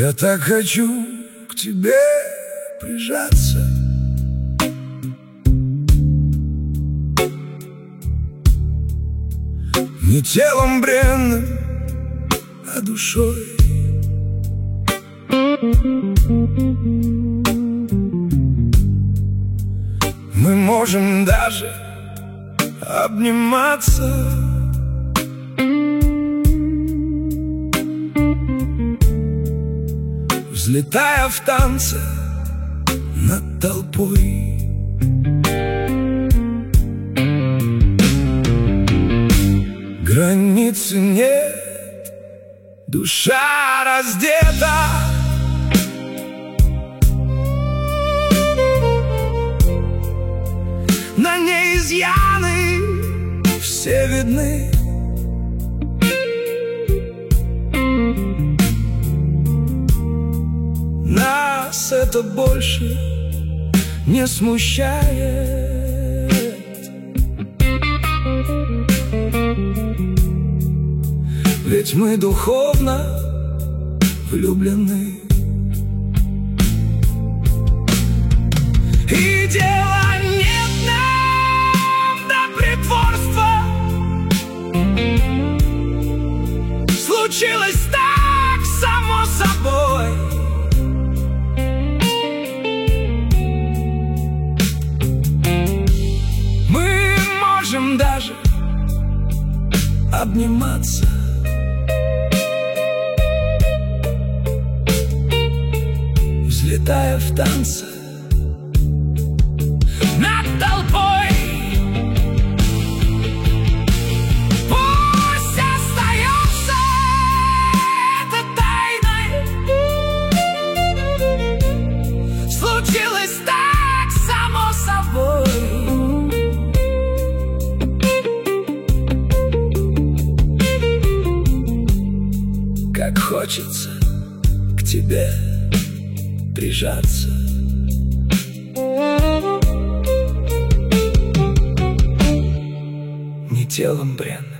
Я так хочу к тебе прижаться. Не телом бренным, а душой. Мы можем даже обниматься. Взлетая в танце над толпой. Границы нет, душа раздета. На ней изъяны все видны. Нас это больше не смущает. Ведь мы духовно влюблены. И дела нет нам до притворства. Случилось так само собой. Мы можем даже обниматься. Взлетая в танце над толпой. Пусть остается это тайной. Случилось так само собой. Как хочется к тебе прижаться. Не телом бренным,